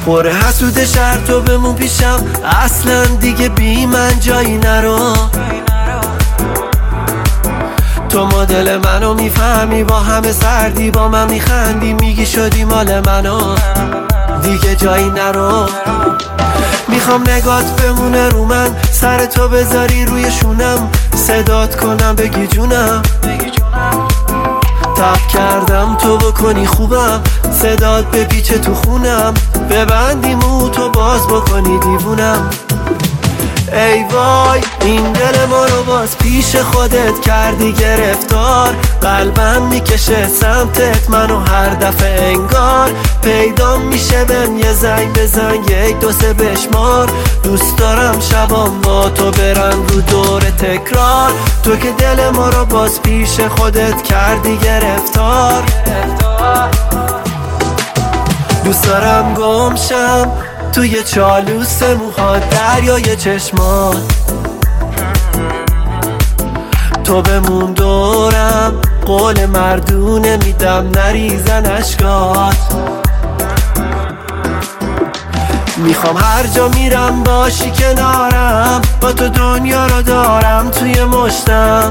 پر حسود شهر تو بمون پیشم، اصلا دیگه بی من جایی نرو. تو مدل منو میفهمی، با همه سردی با من میخندی، میگی شدی مال منو دیگه جایی نرو. میخوام نگات بمونه رو من، سر تو بذاری روی شونم، صدات کنم بگی جونم. تب کردم تو بکنی خوبم، صدات بپیچه تو خونم، ببندی مو تو باز بکنی دیوونم. ای وای این دل ما رو باز پیش خودت کردی گرفتار، قلبم میکشه سمتت منو هر دفعه انگار. پیدا میشه بهم یه زنگ بزن، 1 2 3 بشمار. دوست دارم شبام با تو برن رو دور تکرار، تو که دل ما رو باز پیش خودت کردی گرفتار. دوست دارم گمشم توی چالوس موهات، دریای چشمات، تو بمون دورم، قول مردونه میدم نریزن اشکات. میخوام هر جا میرم باشی کنارم، با تو دنیا رو دارم توی مشتم.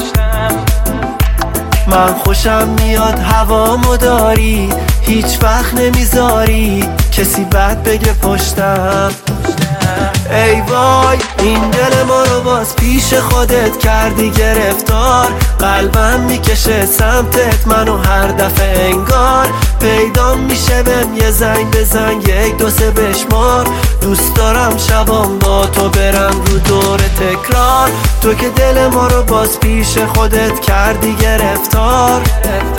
من خوشم میاد هوامو داری، هیچ وقت نمیذاری کسی بد بگه پشتم. ای وای این دل ما رو باز پیش خودت کردی گرفتار، قلبم میکشه سمتت منو هر دفعه انگار. پیدا میشه بهم یه زنگ بزن، 1 2 3 بشمار. دوست دارم شبام با تو برم رو دور تکرار، تو که دل ما رو باز پیش خودت کردی گرفتار.